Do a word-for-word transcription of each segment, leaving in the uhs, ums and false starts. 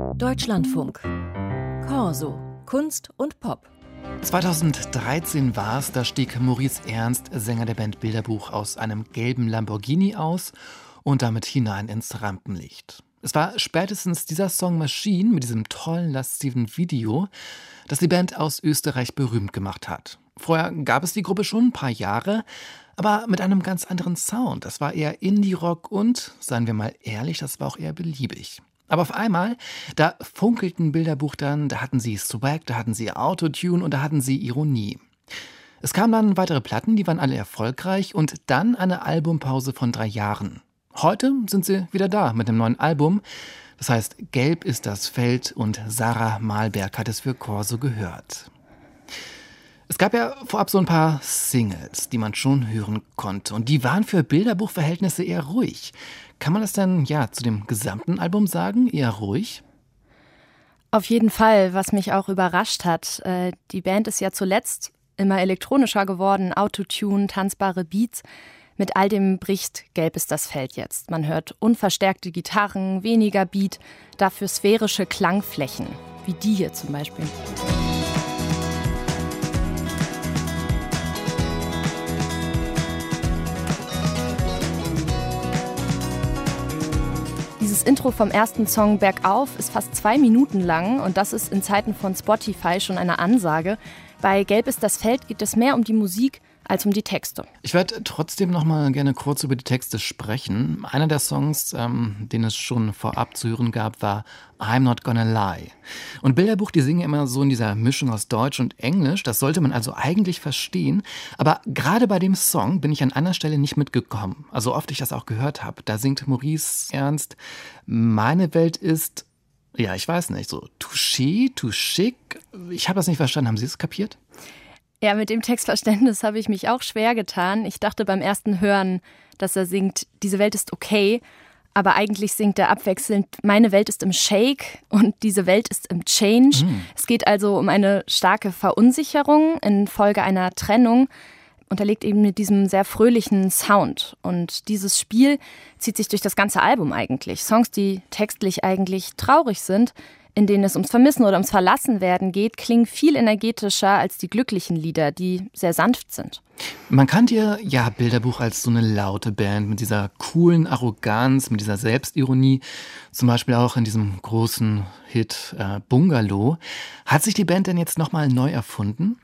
Deutschlandfunk. Corso. Kunst und Pop. zweitausenddreizehn war es, da stieg Maurice Ernst, Sänger der Band Bilderbuch, aus einem gelben Lamborghini aus und damit hinein ins Rampenlicht. Es war spätestens dieser Song Machine mit diesem tollen, lasziven Video, das die Band aus Österreich berühmt gemacht hat. Vorher gab es die Gruppe schon ein paar Jahre, aber mit einem ganz anderen Sound. Das war eher Indie-Rock und, seien wir mal ehrlich, das war auch eher beliebig. Aber auf einmal, da funkelten Bilderbuch dann, da hatten sie Swag, da hatten sie Autotune und da hatten sie Ironie. Es kamen dann weitere Platten, die waren alle erfolgreich und dann eine Albumpause von drei Jahren. Heute sind sie wieder da mit einem neuen Album. Das heißt, Gelb ist das Feld und Sarah Malberg hat es für Corso gehört. Es gab ja vorab so ein paar Singles, die man schon hören konnte. Und die waren für Bilderbuchverhältnisse eher ruhig. Kann man das denn ja zu dem gesamten Album sagen? Eher ruhig? Auf jeden Fall, was mich auch überrascht hat. Äh, die Band ist ja zuletzt immer elektronischer geworden. Autotune, tanzbare Beats. Mit all dem bricht Gelb ist das Feld jetzt. Man hört unverstärkte Gitarren, weniger Beat, dafür sphärische Klangflächen. Wie die hier zum Beispiel. Dieses Intro vom ersten Song Bergauf ist fast zwei Minuten lang und das ist in Zeiten von Spotify schon eine Ansage. Bei Gelb ist das Feld geht es mehr um die Musik als um die Texte. Ich werde trotzdem noch mal gerne kurz über die Texte sprechen. Einer der Songs, ähm, den es schon vorab zu hören gab, war I'm Not Gonna Lie. Und Bilderbuch, die singen immer so in dieser Mischung aus Deutsch und Englisch. Das sollte man also eigentlich verstehen. Aber gerade bei dem Song bin ich an einer Stelle nicht mitgekommen. Also oft ich das auch gehört habe. Da singt Maurice Ernst, meine Welt ist, ja, ich weiß nicht, so touché, too chic. Ich habe das nicht verstanden. Haben Sie es kapiert? Ja, mit dem Textverständnis habe ich mich auch schwer getan. Ich dachte beim ersten Hören, dass er singt, diese Welt ist okay, aber eigentlich singt er abwechselnd, meine Welt ist im Shake und diese Welt ist im Change. Mhm. Es geht also um eine starke Verunsicherung infolge einer Trennung, unterlegt eben mit diesem sehr fröhlichen Sound. Und dieses Spiel zieht sich durch das ganze Album eigentlich. Songs, die textlich eigentlich traurig sind, in denen es ums Vermissen oder ums Verlassenwerden geht, klingen viel energetischer als die glücklichen Lieder, die sehr sanft sind. Man kannte ja Bilderbuch als so eine laute Band mit dieser coolen Arroganz, mit dieser Selbstironie, zum Beispiel auch in diesem großen Hit äh, Bungalow. Hat sich die Band denn jetzt nochmal neu erfunden?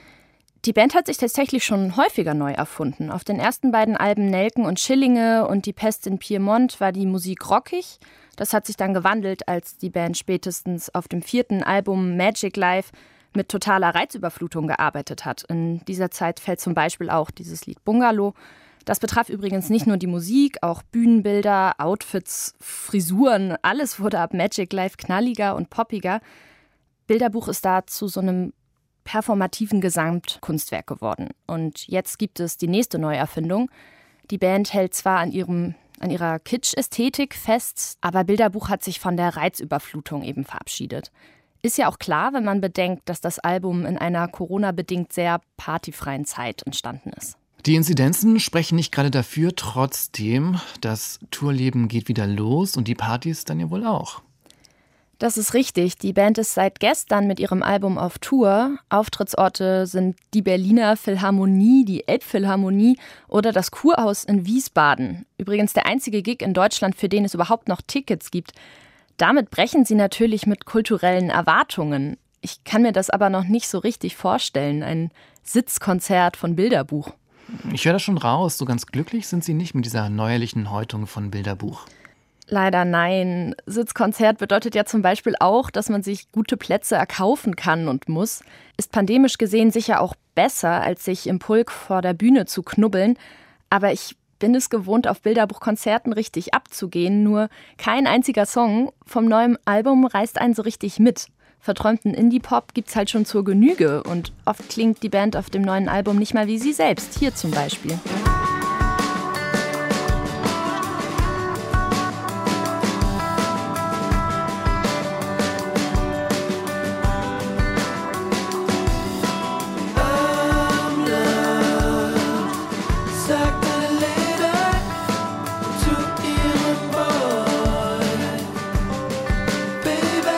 Die Band hat sich tatsächlich schon häufiger neu erfunden. Auf den ersten beiden Alben Nelken und Schillinge und Die Pest in Piemont war die Musik rockig. Das hat sich dann gewandelt, als die Band spätestens auf dem vierten Album Magic Life mit totaler Reizüberflutung gearbeitet hat. In dieser Zeit fällt zum Beispiel auch dieses Lied Bungalow. Das betraf übrigens nicht nur die Musik, auch Bühnenbilder, Outfits, Frisuren. Alles wurde ab Magic Life knalliger und poppiger. Bilderbuch ist da zu so einem performativen Gesamtkunstwerk geworden. Und jetzt gibt es die nächste Neuerfindung. Die Band hält zwar an ihrem an ihrer Kitsch-Ästhetik fest, aber Bilderbuch hat sich von der Reizüberflutung eben verabschiedet. Ist ja auch klar, wenn man bedenkt, dass das Album in einer Corona-bedingt sehr partyfreien Zeit entstanden ist. Die Inzidenzen sprechen nicht gerade dafür, trotzdem, das Tourleben geht wieder los und die Partys dann ja wohl auch. Das ist richtig. Die Band ist seit gestern mit ihrem Album auf Tour. Auftrittsorte sind die Berliner Philharmonie, die Elbphilharmonie oder das Kurhaus in Wiesbaden. Übrigens der einzige Gig in Deutschland, für den es überhaupt noch Tickets gibt. Damit brechen sie natürlich mit kulturellen Erwartungen. Ich kann mir das aber noch nicht so richtig vorstellen. Ein Sitzkonzert von Bilderbuch. Ich höre das schon raus. So ganz glücklich sind sie nicht mit dieser neuerlichen Häutung von Bilderbuch. Leider nein. Sitzkonzert bedeutet ja zum Beispiel auch, dass man sich gute Plätze erkaufen kann und muss. Ist pandemisch gesehen sicher auch besser, als sich im Pulk vor der Bühne zu knubbeln. Aber ich bin es gewohnt, auf Bilderbuchkonzerten richtig abzugehen. Nur kein einziger Song vom neuen Album reißt einen so richtig mit. Verträumten Indie-Pop gibt's halt schon zur Genüge. Und oft klingt die Band auf dem neuen Album nicht mal wie sie selbst. Hier zum Beispiel. Baby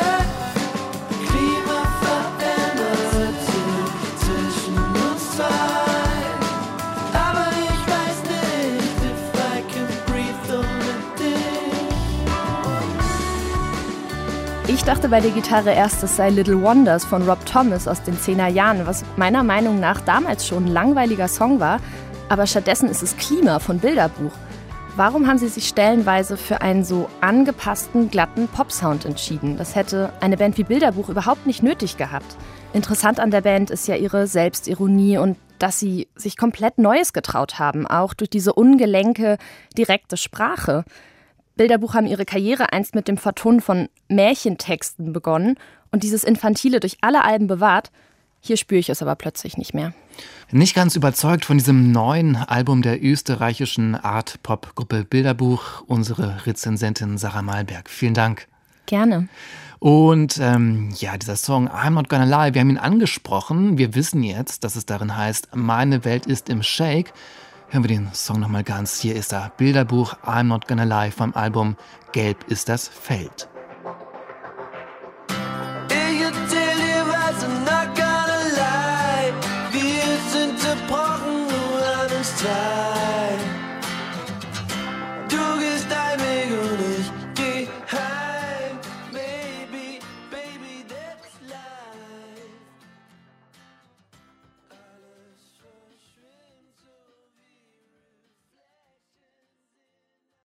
Ich dachte bei der Gitarre erst, es sei Little Wonders von Rob Thomas aus den zehner Jahren, was meiner Meinung nach damals schon ein langweiliger Song war. Aber stattdessen ist es Klima von Bilderbuch. Warum haben Sie sich stellenweise für einen so angepassten, glatten Popsound entschieden? Das hätte eine Band wie Bilderbuch überhaupt nicht nötig gehabt. Interessant an der Band ist ja ihre Selbstironie und dass sie sich komplett Neues getraut haben, auch durch diese ungelenke, direkte Sprache. Bilderbuch haben ihre Karriere einst mit dem Vertonen von Märchentexten begonnen und dieses Infantile durch alle Alben bewahrt. Hier spüre ich es aber plötzlich nicht mehr. Nicht ganz überzeugt von diesem neuen Album der österreichischen Art-Pop-Gruppe Bilderbuch, unsere Rezensentin Sarah Malberg. Vielen Dank. Gerne. Und ähm, ja, dieser Song I'm Not Gonna Lie, wir haben ihn angesprochen. Wir wissen jetzt, dass es darin heißt, meine Welt ist im Shake. Hören wir den Song nochmal ganz. Hier ist er, Bilderbuch I'm Not Gonna Lie vom Album Gelb ist das Feld. Ich erzähl dir was, I'm not gonna lie. Wir sind zerbrochen, nur an uns zwei.